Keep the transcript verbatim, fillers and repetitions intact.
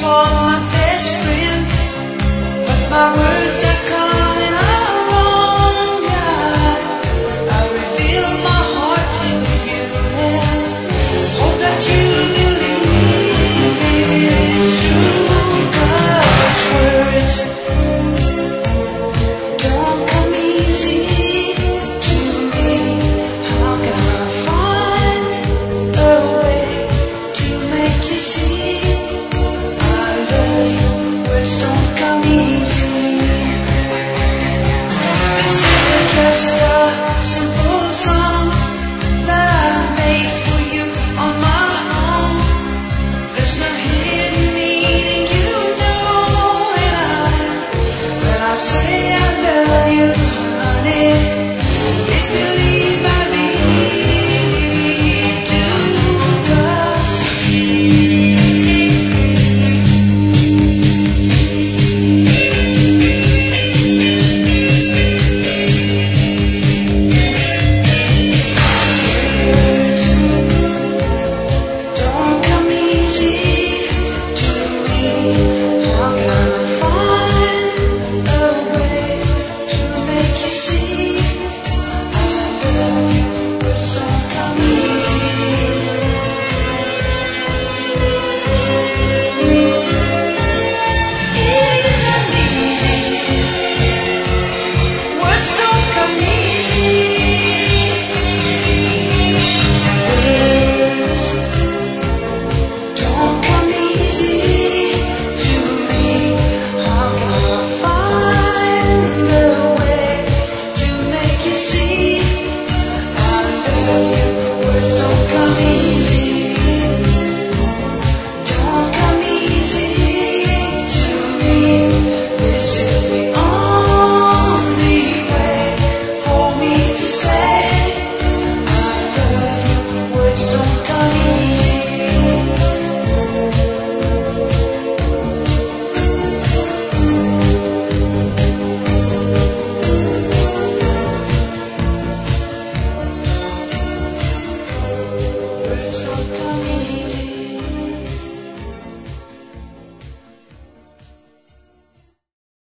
for my best friend, but my words are coming out wrong. God, I reveal my heart to you and hope that you believe it's true. 'Cause words don't come easy to me. How can I find a way to make you see I love you? Words don't come easy. This is just a simple song that I made for you on my own. There's no hidden meaning, you know, and I, when I say I love you, honey, please believe I really do. 'Cause words don't come easy to me. How can I find a way to make you see I love you? Words don't come easy. It isn't easy. Words don't come easy. Words don't come easy to me. How can I find a way to make you see I love you? Words don't come easy. Don't come easy to me. This is the only way for me to say I love you. Words don't come easy. Words don't come easy.